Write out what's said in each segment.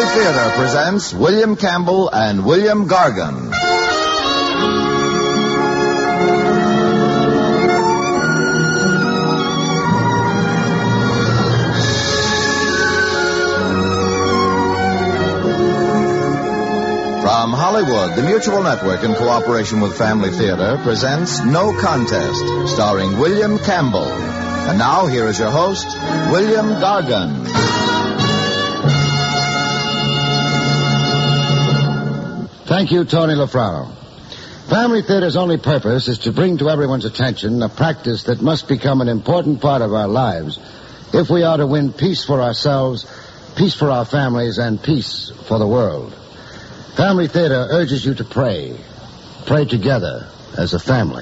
Theater presents William Campbell and William Gargan. From Hollywood, the Mutual Network, in cooperation with Family Theater, presents No Contest, starring William Campbell. And now, here is your host, William Gargan. Thank you, Tony Lafrano. Family Theater's only purpose is to bring to everyone's attention a practice that must become an important part of our lives if we are to win peace for ourselves, peace for our families, and peace for the world. Family Theater urges you to pray. Pray together as a family.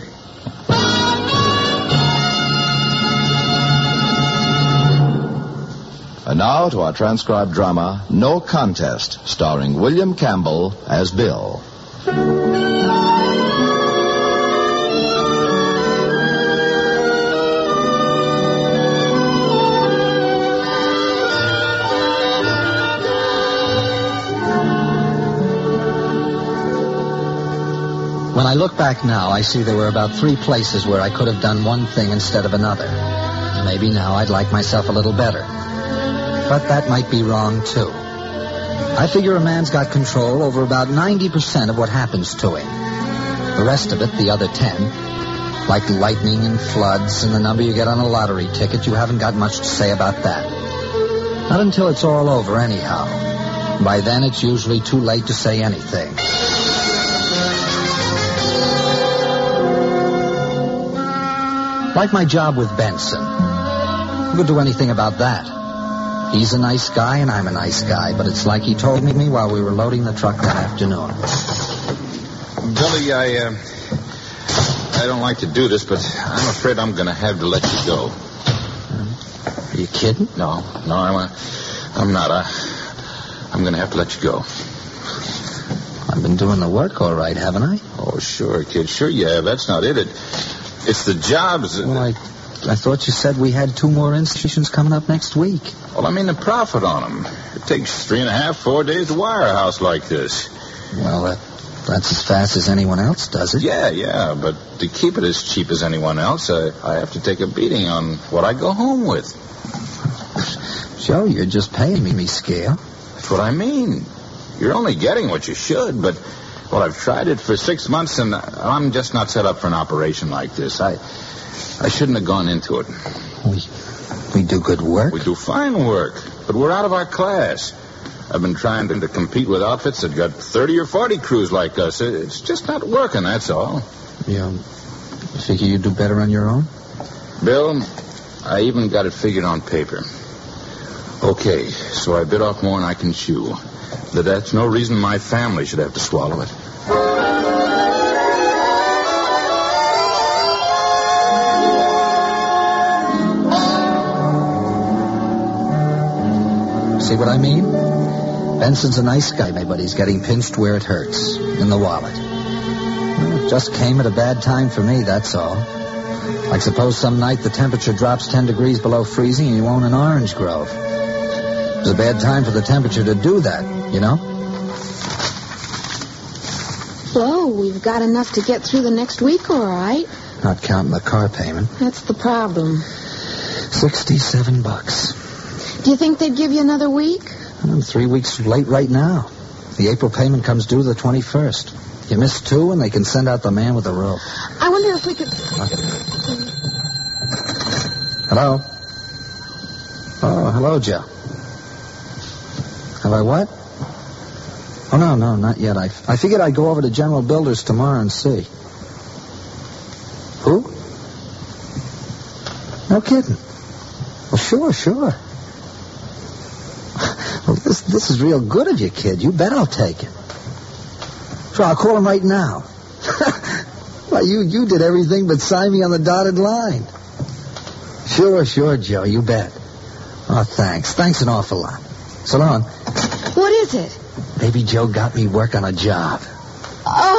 And now to our transcribed drama, No Contest, starring William Campbell as Bill. When I look back now, I see there were about 3 places where I could have done one thing instead of another. Maybe now I'd like myself a little better. But that might be wrong, too. I figure a man's got control over about 90% of what happens to him. The rest of it, the other 10, like lightning and floods and the number you get on a lottery ticket, you haven't got much to say about that. Not until it's all over, anyhow. By then, it's usually too late to say anything. Like my job with Benson. Who could do anything about that? He's a nice guy and I'm a nice guy, but it's like he told me while we were loading the truck that afternoon. Billy, I don't like to do this, but I'm afraid I'm going to have to let you go. Are you kidding? No, I'm not. I'm going to have to let you go. I've been doing the work all right, haven't I? Oh, sure, kid. Sure you have. That's not it. It's the jobs. Well, I thought you said we had 2 more institutions coming up next week. Well, I mean the profit on them. It takes 3.5, 4 days to wire a house like this. Well, that's as fast as anyone else does it. Yeah, but to keep it as cheap as anyone else, I have to take a beating on what I go home with. Joe, you're just paying me scale. That's what I mean. You're only getting what you should, but... Well, I've tried it for 6 months, and I'm just not set up for an operation like this. I shouldn't have gone into it. We do good work? We do fine work, but we're out of our class. I've been trying to compete with outfits that got 30 or 40 crews like us. It's just not working, that's all. You figure you'd do better on your own? Bill, I even got it figured on paper. Okay, so I bit off more than I can chew. That's no reason my family should have to swallow it. See what I mean? Benson's a nice guy, but he's getting pinched where it hurts, in the wallet. Well, it just came at a bad time for me, that's all. Like suppose some night the temperature drops 10 degrees below freezing and you own an orange grove. It was a bad time for the temperature to do that, you know? So, we've got enough to get through the next week, all right? Not counting the car payment. That's the problem. $67. Do you think they'd give you another week? I'm 3 weeks late right now. The April payment comes due the 21st. You miss 2 and they can send out the man with the rope. I wonder if we could... Hello? Oh, hello, Joe. Have I what? Oh, no, not yet. I figured I'd go over to General Builders tomorrow and see. Who? No kidding. Well, sure. Well, this is real good of you, kid. You bet I'll take it. Sure, I'll call him right now. Well, you did everything but sign me on the dotted line. Sure, Joe, you bet. Oh, thanks. Thanks an awful lot. So long. What is it? Baby Joe got me work on a job.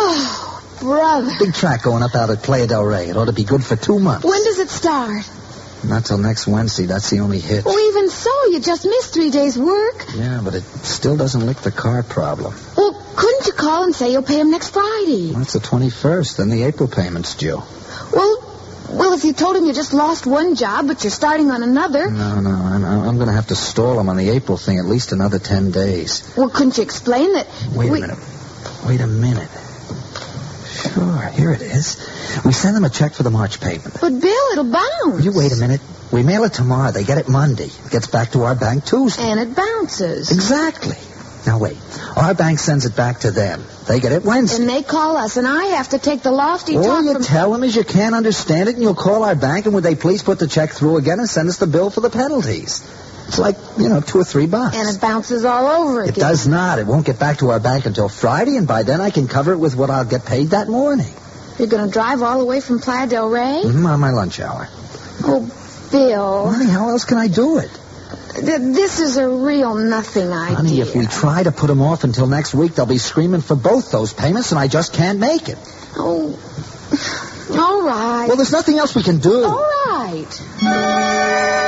Oh, brother. Big track going up out at Playa del Rey. It ought to be good for 2 months. When does it start? Not till next Wednesday. That's the only hitch. Well, even so, you just missed 3 days' work. Yeah, but it still doesn't lick the car problem. Well, couldn't you call and say you'll pay him next Friday? Well, it's the 21st, then the April payment's due. Well, if you told him you just lost one job, but you're starting on another... No, I'm going to have to stall him on the April thing at least another 10 days. Well, couldn't you explain that... Wait a minute. Sure, here it is. We send them a check for the March payment. But, Bill, it'll bounce. You wait a minute. We mail it tomorrow. They get it Monday. It gets back to our bank Tuesday. And it bounces. Exactly. Now, wait. Our bank sends it back to them. They get it Wednesday. And they call us, and I have to take the lofty All talk you from... tell them is you can't understand it, and you'll call our bank, and would they please put the check through again and send us the bill for the penalties? It's like, $2 or $3. And it bounces all over again. It does not. It won't get back to our bank until Friday, and by then I can cover it with what I'll get paid that morning. You're going to drive all the way from Playa del Rey? On my lunch hour. Oh, Bill. Honey, how else can I do it? This is a real nothing idea. Honey, if we try to put them off until next week, they'll be screaming for both those payments, and I just can't make it. Oh, all right. Well, there's nothing else we can do. All right.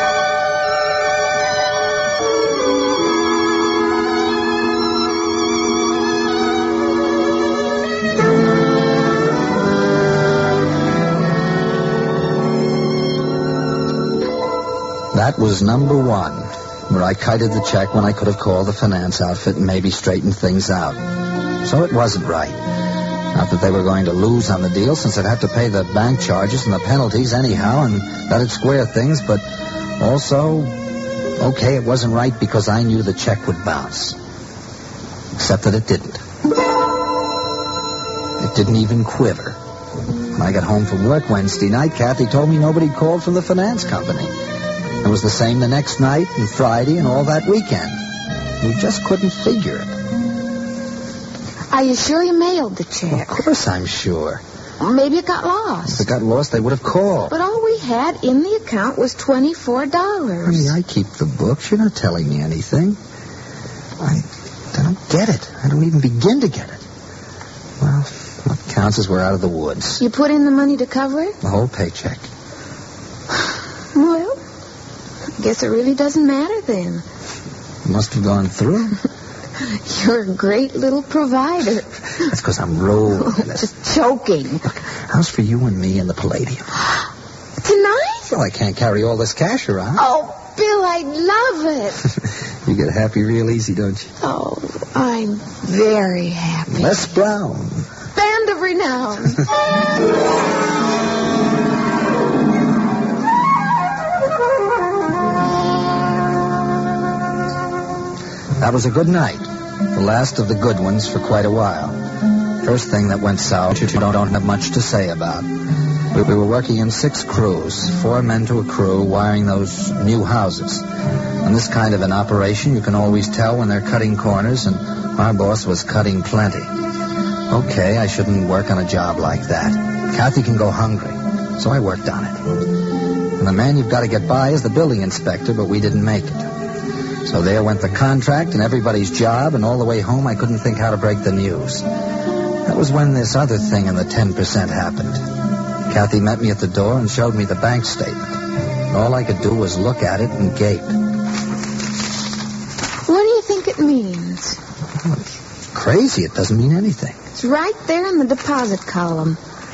That was number one, where I kited the check when I could have called the finance outfit and maybe straightened things out. So it wasn't right. Not that they were going to lose on the deal, since I'd have to pay the bank charges and the penalties anyhow, and that'd square things, but also, okay, it wasn't right because I knew the check would bounce. Except that it didn't. It didn't even quiver. When I got home from work Wednesday night, Kathy told me nobody called from the finance company. It was the same the next night and Friday and all that weekend. We just couldn't figure it. Are you sure you mailed the check? Of course I'm sure. Maybe it got lost. If it got lost, they would have called. But all we had in the account was $24. Honey, I keep the books. You're not telling me anything. I don't get it. I don't even begin to get it. Well, what counts is we're out of the woods. You put in the money to cover it? The whole paycheck. Well, I guess it really doesn't matter then. It must have gone through. You're a great little provider. That's because I'm rolling. Just choking. Look, how's for you and me and the Palladium? Tonight? Well, I can't carry all this cash around. Oh, Bill, I'd love it. You get happy real easy, don't you? Oh, I'm very happy. Les Brown. Band of renown. That was a good night. The last of the good ones for quite a while. First thing that went south, you don't have much to say about. We were working in 6 crews, 4 men to a crew, wiring those new houses. On this kind of an operation, you can always tell when they're cutting corners, and our boss was cutting plenty. Okay, I shouldn't work on a job like that. Kathy can go hungry, so I worked on it. And the man you've got to get by is the building inspector, but we didn't make it. So there went the contract and everybody's job, and all the way home I couldn't think how to break the news. That was when this other thing in the 10% happened. Kathy met me at the door and showed me the bank statement. All I could do was look at it and gape. What do you think it means? Oh, it's crazy. It doesn't mean anything. It's right there in the deposit column.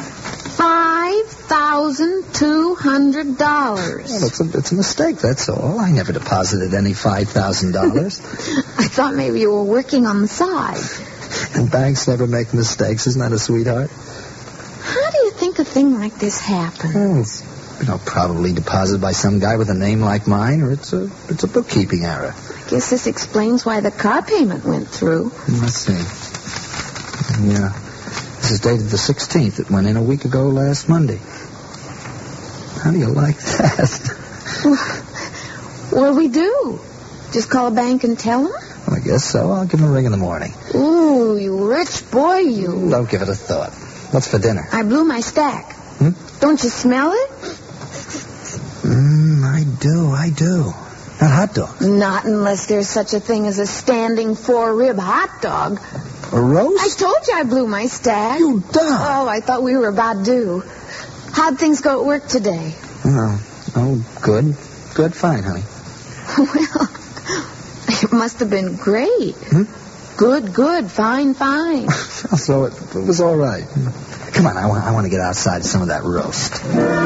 $5,200. Well, it's a mistake, that's all. I never deposited any $5,000. I thought maybe you were working on the side. And banks never make mistakes. Isn't that a sweetheart? How do you think a thing like this happens? Well, it's, probably deposited by some guy with a name like mine, or it's a bookkeeping error. I guess this explains why the car payment went through. Let's see. Yeah. This is dated the 16th. It went in a week ago last Monday. How do you like that? What do we do? Just call a bank and tell them? Well, I guess so. I'll give them a ring in the morning. Ooh, you rich boy, you. Don't give it a thought. What's for dinner? I blew my stack. Don't you smell it? I do. Not hot dogs. Not unless there's such a thing as a standing 4-rib hot dog. A roast? I told you I blew my stack. You dumb. Oh, I thought we were about due. How'd things go at work today? Well, Oh, good. Good, fine, honey. Well, it must have been great. Good, fine. So it was all right. Come on, I want to get outside some of that roast.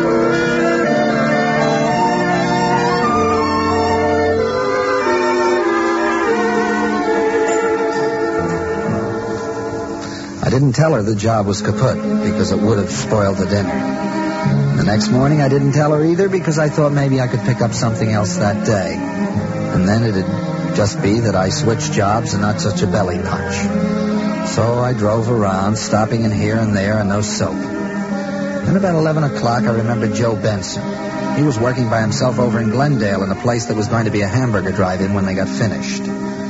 I didn't tell her the job was kaput because it would have spoiled the dinner. The next morning I didn't tell her either because I thought maybe I could pick up something else that day. And then it'd just be that I switched jobs and not such a belly punch. So I drove around, stopping in here and there and no soap. Then about 11 o'clock I remembered Joe Benson. He was working by himself over in Glendale in a place that was going to be a hamburger drive-in when they got finished.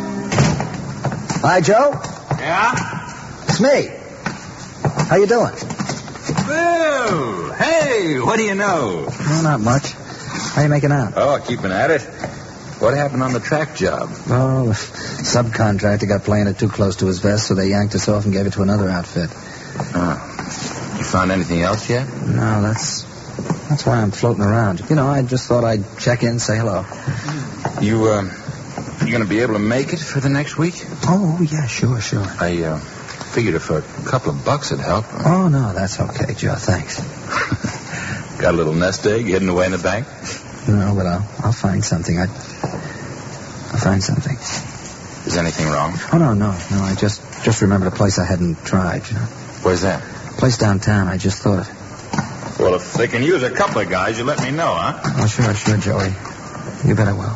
Hi, Joe. Yeah? It's me. How you doing? Bill! Hey, what do you know? Oh, not much. How you making out? Oh, keeping at it. What happened on the track job? Oh, the subcontractor got playing it too close to his vest, so they yanked us off and gave it to another outfit. You found anything else yet? No, that's why I'm floating around. You know, I just thought I'd check in, say hello. You going to be able to make it for the next week? Oh, yeah, sure. I figured if a couple of bucks would help. Oh, no, that's okay, Joe, thanks. Got a little nest egg hidden away in the bank? No, but I'll find something. I'll find something. Is anything wrong? Oh, no, I just remembered a place I hadn't tried, you know. Where's that? Place downtown, I just thought of. Well, if they can use a couple of guys, you let me know, huh? Oh, sure, Joey. You bet I will.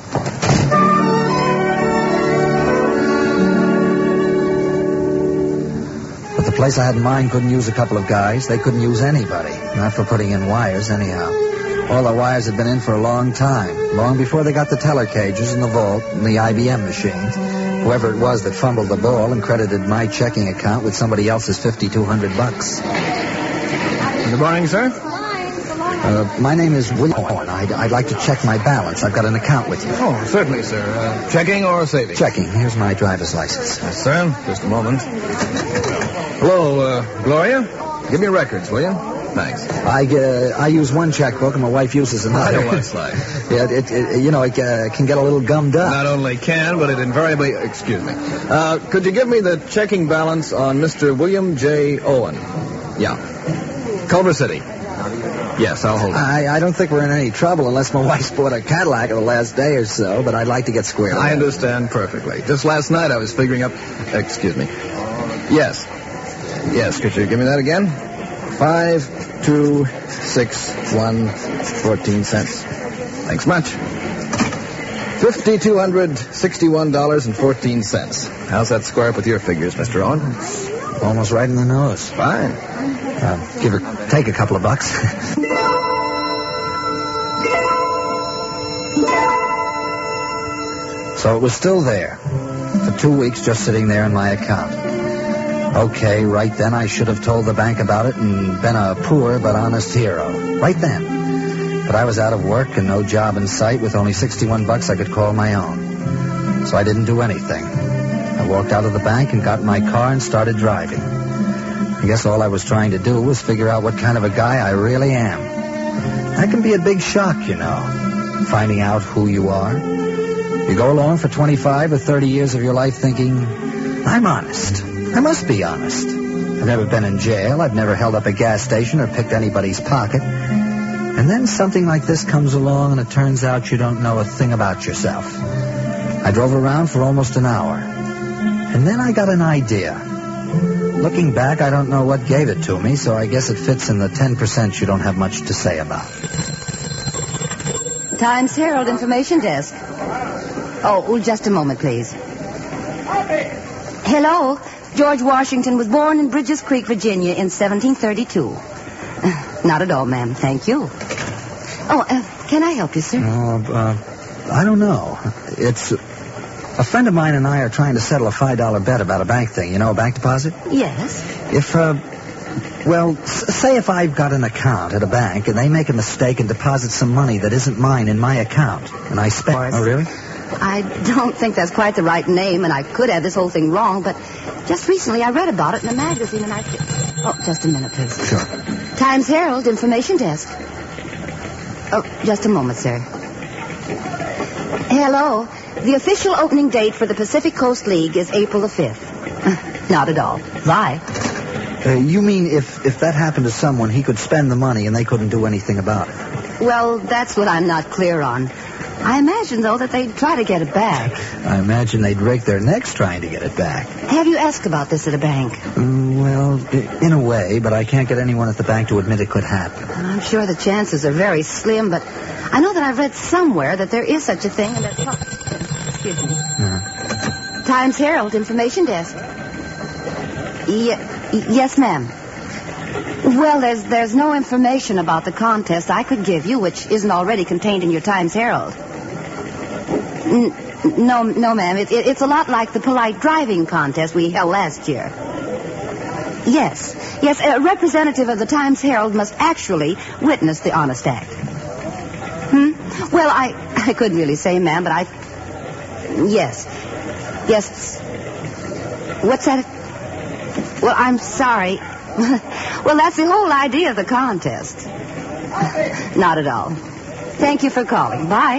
But the place I had in mind couldn't use a couple of guys. They couldn't use anybody. Not for putting in wires, anyhow. All the wires had been in for a long time. Long before they got the teller cages in the vault and the IBM machines. Whoever it was that fumbled the ball and credited my checking account with somebody else's $5,200. Good morning, sir. My name is William Owen. I'd like to check my balance. I've got an account with you. Oh, certainly, sir. Checking or saving? Checking. Here's my driver's license. Yes, sir. Just a moment. Hello, Gloria. Give me records, will you? Thanks. I use one checkbook and my wife uses another. I know what it's like. Yeah, it can get a little gummed up. Not only can, but it invariably... Excuse me. Could you give me the checking balance on Mr. William J. Owen? Yeah. Culver City. Yes, I'll hold it. I don't think we're in any trouble unless my wife's bought a Cadillac in the last day or so, but I'd like to get squared away. I understand perfectly. Just last night I was figuring up... Excuse me. Yes, could you give me that again? 5,261 14 cents. Thanks much. $5,261.14. How's that square up with your figures, Mr. Owen? Almost right in the nose. Fine. Take a couple of bucks. So it was still there. For 2 weeks, just sitting there in my account. Okay, right then I should have told the bank about it and been a poor but honest hero. Right then. But I was out of work and no job in sight with only 61 bucks I could call my own. So I didn't do anything. I walked out of the bank and got in my car and started driving. I guess all I was trying to do was figure out what kind of a guy I really am. That can be a big shock, you know, finding out who you are. You go along for 25 or 30 years of your life thinking, I'm honest. I must be honest. I've never been in jail. I've never held up a gas station or picked anybody's pocket. And then something like this comes along and it turns out you don't know a thing about yourself. I drove around for almost an hour. And then I got an idea. Looking back, I don't know what gave it to me, so I guess it fits in the 10% you don't have much to say about. Times Herald Information Desk. Oh, just a moment, please. Hello. George Washington was born in Bridges Creek, Virginia in 1732. Not at all, ma'am. Thank you. Oh, can I help you, sir? I don't know. It's... A friend of mine and I are trying to settle a $5 bet about a bank thing. You know, a bank deposit? Yes. Say if I've got an account at a bank and they make a mistake and deposit some money that isn't mine in my account, and I spend... Oh, really? I don't think that's quite the right name, and I could have this whole thing wrong, but just recently I read about it in a magazine, and Oh, just a minute, please. Sure. Times Herald Information Desk. Oh, just a moment, sir. Hello. The official opening date for the Pacific Coast League is April the 5th. Not at all. Bye. You mean if that happened to someone, he could spend the money and they couldn't do anything about it? Well, that's what I'm not clear on. I imagine, though, that they'd try to get it back. I imagine they'd break their necks trying to get it back. Have you asked about this at a bank? Well, in a way, but I can't get anyone at the bank to admit it could happen. I'm sure the chances are very slim, but I know that I've read somewhere that there is such a thing. And excuse me. Times Herald Information Desk. Yes, ma'am. Well, there's no information about the contest I could give you, which isn't already contained in your Times Herald. No, ma'am. It's a lot like the polite driving contest we held last year. Yes, a representative of the Times Herald must actually witness the honest act. Well, I couldn't really say, ma'am, but Yes. What's that? Well, I'm sorry. Well, that's the whole idea of the contest. Not at all. Thank you for calling. Bye.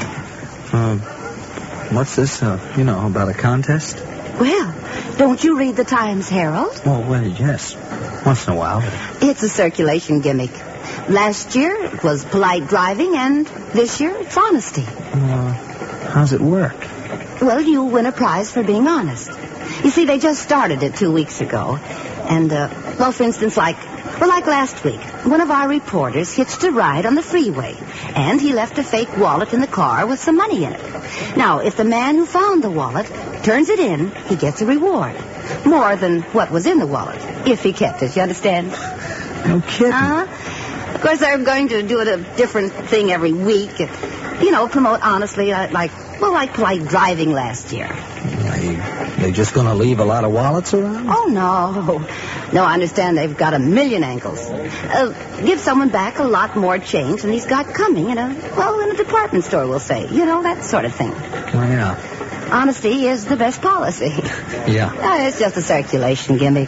What's this, about a contest? Well, don't you read the Times Herald? Oh, well, yes. Once in a while. It's a circulation gimmick. Last year, it was polite driving, and this year, it's honesty. How's it work? Well, you win a prize for being honest. You see, they just started it 2 weeks ago. And, for instance, like last week, one of our reporters hitched a ride on the freeway, and he left a fake wallet in the car with some money in it. Now, if the man who found the wallet turns it in, he gets a reward. More than what was in the wallet, if he kept it, you understand? No kidding. Of course, they're going to do a different thing every week. Promote honestly, like polite driving last year. They just going to leave a lot of wallets around? Oh, no. No, I understand they've got a million angles. Give someone back a lot more change than he's got coming in a department store, we'll say. That sort of thing. Oh, yeah. Honesty is the best policy. Yeah. It's just a circulation gimmick.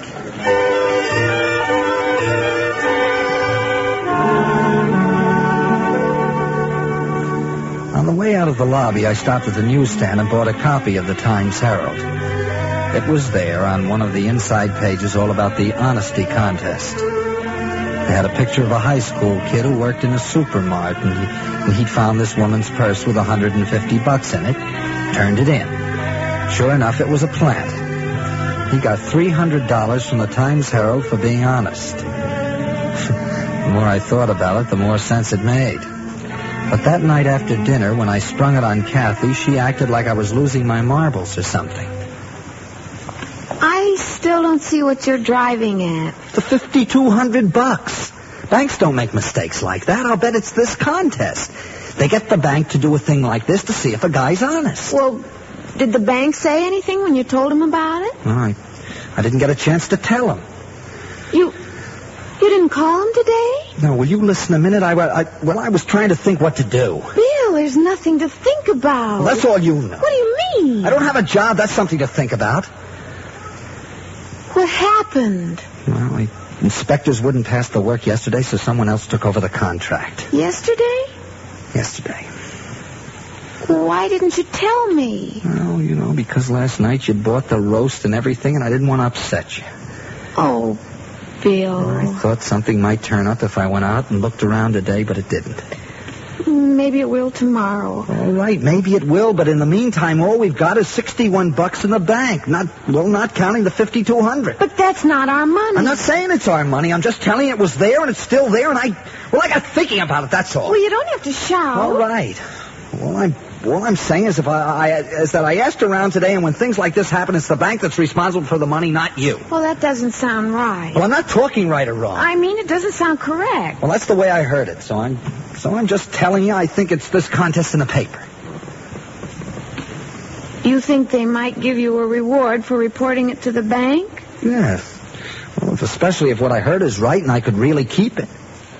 On the way out of the lobby, I stopped at the newsstand and bought a copy of the Times Herald. It was there on one of the inside pages all about the honesty contest. They had a picture of a high school kid who worked in a supermarket, and he'd found this woman's purse with $150 in it, turned it in. Sure enough, it was a plant. He got $300 from the Times Herald for being honest. The more I thought about it, the more sense it made. But that night after dinner, when I sprung it on Kathy, she acted like I was losing my marbles or something. I still don't see what you're driving at. The $5,200. Banks don't make mistakes like that. I'll bet it's this contest. They get the bank to do a thing like this to see if a guy's honest. Well, did the bank say anything when you told him about it? I didn't get a chance to tell him. You didn't call him today? No, will you listen a minute? I was trying to think what to do. Bill, there's nothing to think about. Well, that's all you know. What do you mean? I don't have a job. That's something to think about. What happened? Well, inspectors wouldn't pass the work yesterday, so someone else took over the contract. Yesterday? Yesterday. Why didn't you tell me? Well, because last night you bought the roast and everything, and I didn't want to upset you. Oh, Bill. I thought something might turn up if I went out and looked around today, but it didn't. Maybe it will tomorrow. All right, maybe it will, but in the meantime, all we've got is $61 in the bank. Not counting the $5,200. But that's not our money. I'm not saying it's our money. I'm just telling you it was there and it's still there, and I got thinking about it, that's all. Well, you don't have to shout. All right. All I'm saying is that I asked around today, and when things like this happen, it's the bank that's responsible for the money, not you. Well, that doesn't sound right. Well, I'm not talking right or wrong. I mean, it doesn't sound correct. Well, that's the way I heard it, so I'm just telling you I think it's this contest in the paper. You think they might give you a reward for reporting it to the bank? Yes. Well, especially if what I heard is right and I could really keep it.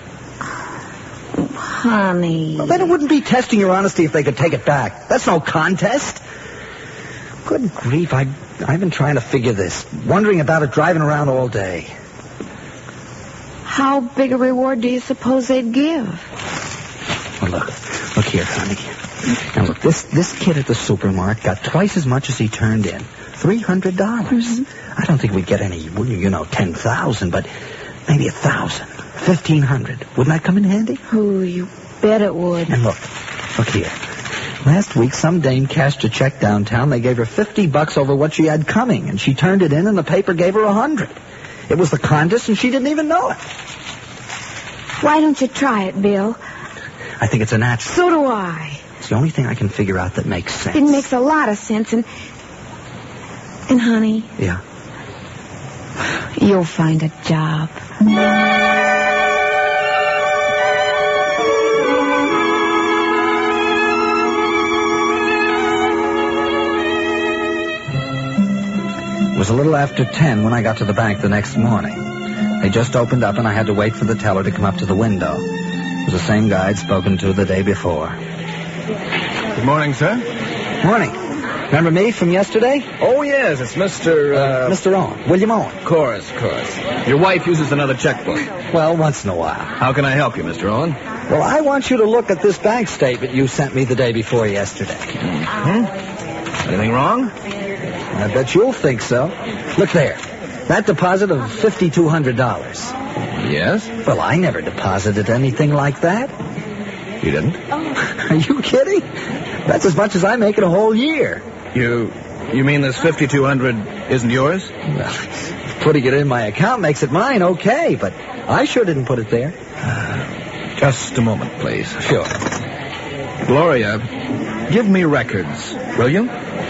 Honey. Well, then it wouldn't be testing your honesty if they could take it back. That's no contest. Good grief, I've been trying to figure this. Wondering about it, driving around all day. How big a reward do you suppose they'd give? Well, look here, honey. Now, look, this kid at the supermarket got twice as much as he turned in. $300. Mm-hmm. I don't think we'd get any, 10,000, but maybe 1,000, 1,500. Wouldn't that come in handy? Oh, you bet it would. And look here. Last week, some dame cashed a check downtown. They gave her $50 over what she had coming, and she turned it in, and the paper gave her 100. It was the contest, and she didn't even know it. Why don't you try it, Bill? I think it's a natural. So do I. It's the only thing I can figure out that makes sense. It makes a lot of sense, and honey. Yeah? You'll find a job. It was a little after 10 when I got to the bank the next morning. They just opened up, and I had to wait for the teller to come up to the window. It was the same guy I'd spoken to the day before. Good morning, sir. Morning. Remember me from yesterday? Oh, yes, it's Mr. Mr. Owen. William Owen. Of course. Your wife uses another checkbook. Well, once in a while. How can I help you, Mr. Owen? Well, I want you to look at this bank statement you sent me the day before yesterday. Anything wrong? I bet you'll think so. Look there. That deposit of $5,200. Yes? Well, I never deposited anything like that. You didn't? Are you kidding? That's as much as I make in a whole year. You mean this $5,200 isn't yours? Well, putting it in my account makes it mine, okay, but I sure didn't put it there. Just a moment, please. Sure. Gloria, give me records, will you?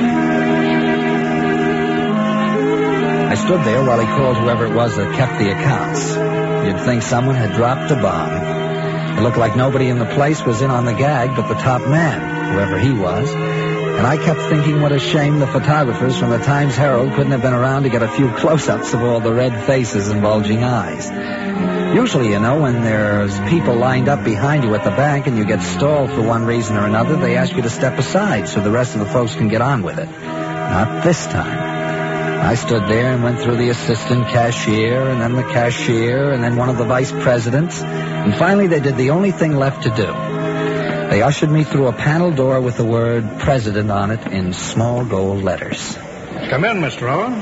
I stood there while he called whoever it was that kept the accounts. You'd think someone had dropped a bomb. It looked like nobody in the place was in on the gag but the top man, whoever he was. And I kept thinking what a shame the photographers from the Times-Herald couldn't have been around to get a few close-ups of all the red faces and bulging eyes. Usually, when there's people lined up behind you at the bank and you get stalled for one reason or another, they ask you to step aside so the rest of the folks can get on with it. Not this time. I stood there and went through the assistant cashier and then the cashier and then one of the vice presidents. And finally, they did the only thing left to do. They ushered me through a panel door with the word president on it in small gold letters. Come in, Mr. Owen.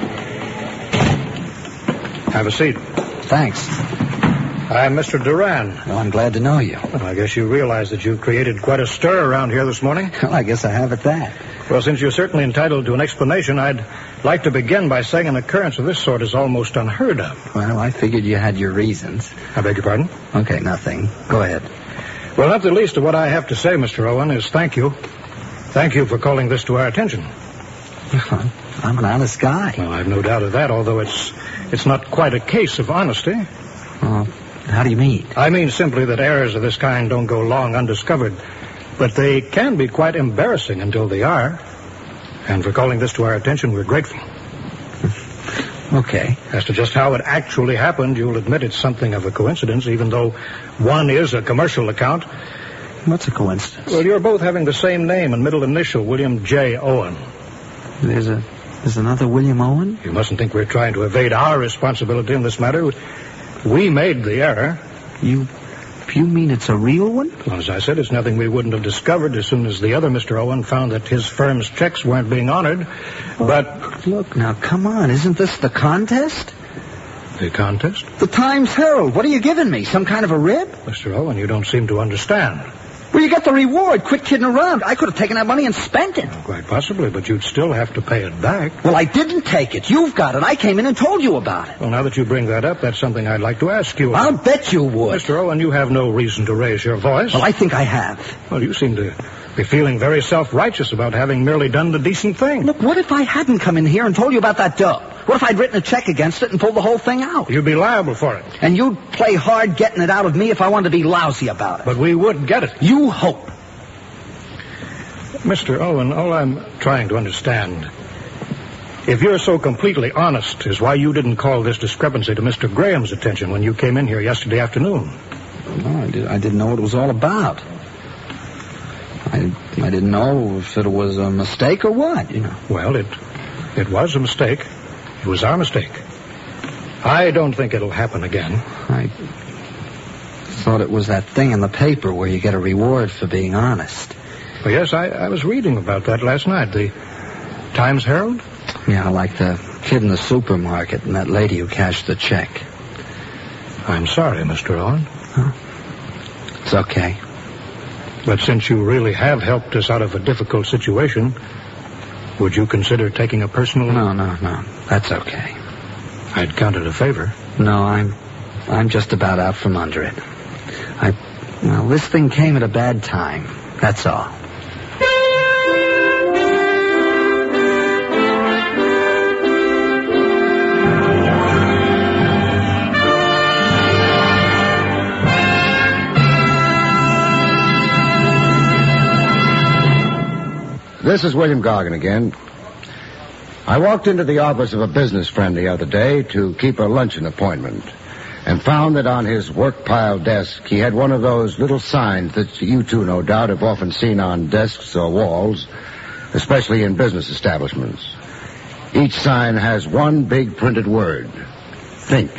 Have a seat. Thanks. I'm Mr. Duran. Well, I'm glad to know you. Well, I guess you realize that you created quite a stir around here this morning. Well, I guess I have at that. Well, since you're certainly entitled to an explanation, I'd like to begin by saying an occurrence of this sort is almost unheard of. Well, I figured you had your reasons. I beg your pardon? Okay, nothing. Go ahead. Well, not the least of what I have to say, Mr. Owen, is thank you. Thank you for calling this to our attention. I'm an honest guy. Well, I've no doubt of that, although it's not quite a case of honesty. How do you mean? I mean simply that errors of this kind don't go long undiscovered. But they can be quite embarrassing until they are. And for calling this to our attention, we're grateful. Okay. As to just how it actually happened, you'll admit it's something of a coincidence, even though one is a commercial account. What's a coincidence? Well, you're both having the same name and middle initial, William J. Owen. There's another William Owen? You mustn't think we're trying to evade our responsibility in this matter. We made the error. You mean it's a real one? Well, as I said, it's nothing we wouldn't have discovered as soon as the other Mr. Owen found that his firm's checks weren't being honored. But... Look, now, come on. Isn't this the contest? The contest? The Times-Herald. What are you giving me? Some kind of a rib? Mr. Owen, you don't seem to understand. Well, you get the reward. Quit kidding around. I could have taken that money and spent it. Well, quite possibly, but you'd still have to pay it back. Well, I didn't take it. You've got it. I came in and told you about it. Well, now that you bring that up, that's something I'd like to ask you. I'll bet you would. Mr. Owen, you have no reason to raise your voice. Well, I think I have. Well, you seem to be feeling very self-righteous about having merely done the decent thing. Look, what if I hadn't come in here and told you about that dough? What if I'd written a check against it and pulled the whole thing out? You'd be liable for it. And you'd play hard getting it out of me if I wanted to be lousy about it. But we would get it. You hope. Mr. Owen, all I'm trying to understand, if you're so completely honest, is why you didn't call this discrepancy to Mr. Graham's attention when you came in here yesterday afternoon. No, I didn't know what it was all about. I didn't know if it was a mistake or what, Well, it was a mistake. It was our mistake. I don't think it'll happen again. thought it was that thing in the paper where you get a reward for being honest. Well, yes, I was reading about that last night. The Times Herald? Yeah, like the kid in the supermarket and that lady who cashed the check. I'm sorry, Mr. Owen. Huh? It's okay. But since you really have helped us out of a difficult situation, would you consider taking a personal... No. That's okay. I'd count it a favor. No, I'm just about out from under it. Well, this thing came at a bad time. That's all. This is William Gargan again. I walked into the office of a business friend the other day to keep a luncheon appointment and found that on his work pile desk he had one of those little signs that you two, no doubt, have often seen on desks or walls, especially in business establishments. Each sign has one big printed word: think.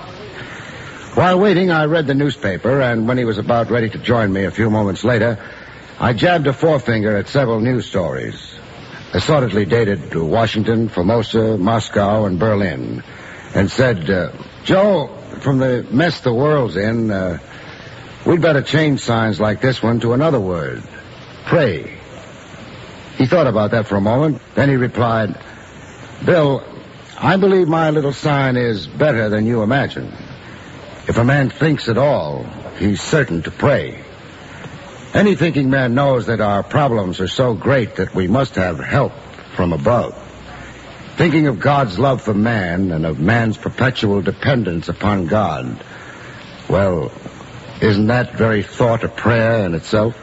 While waiting, I read the newspaper, and when he was about ready to join me a few moments later, I jabbed a forefinger at several news stories, assortedly dated to Washington, Formosa, Moscow, and Berlin, and said, Joe, from the mess the world's in, we'd better change signs like this one to another word: pray. He thought about that for a moment. Then he replied, Bill, I believe my little sign is better than you imagine. If a man thinks at all, he's certain to pray. Any thinking man knows that our problems are so great that we must have help from above. Thinking of God's love for man and of man's perpetual dependence upon God, well, isn't that very thought a prayer in itself?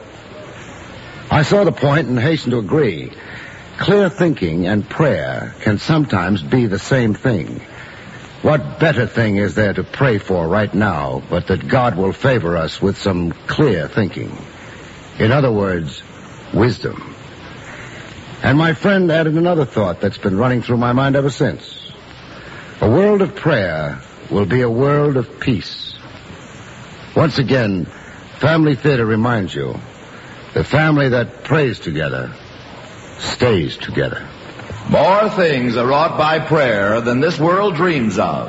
I saw the point and hastened to agree. Clear thinking and prayer can sometimes be the same thing. What better thing is there to pray for right now but that God will favor us with some clear thinking? In other words, wisdom. And my friend added another thought that's been running through my mind ever since. A world of prayer will be a world of peace. Once again, Family Theater reminds you, the family that prays together stays together. More things are wrought by prayer than this world dreams of.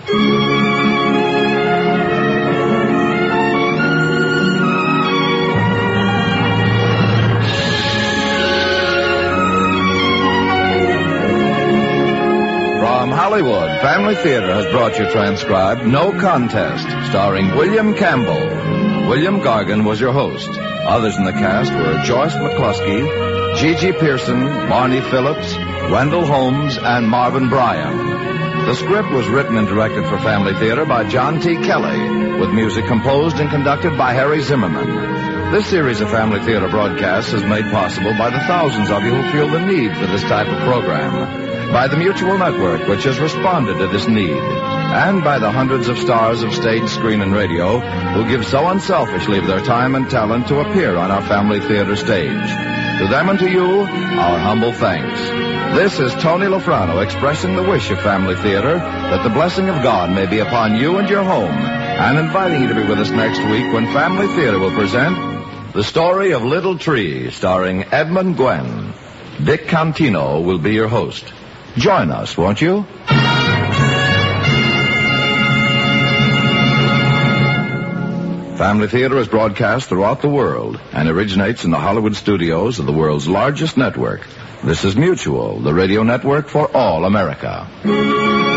From Hollywood, Family Theater has brought you transcribed No Contest, starring William Campbell. William Gargan was your host. Others in the cast were Joyce McCluskey, Gigi Pearson, Barney Phillips, Wendell Holmes, and Marvin Bryan. The script was written and directed for Family Theater by John T. Kelly, with music composed and conducted by Harry Zimmerman. This series of Family Theater broadcasts is made possible by the thousands of you who feel the need for this type of program, by the Mutual Network, which has responded to this need, and by the hundreds of stars of stage, screen, and radio who give so unselfishly of their time and talent to appear on our Family Theater stage. To them and to you, our humble thanks. This is Tony Lofrano expressing the wish of Family Theater that the blessing of God may be upon you and your home, and inviting you to be with us next week when Family Theater will present The Story of Little Tree, starring Edmund Gwenn. Dick Contino will be your host. Join us, won't you? Family Theater is broadcast throughout the world and originates in the Hollywood studios of the world's largest network. This is Mutual, the radio network for all America.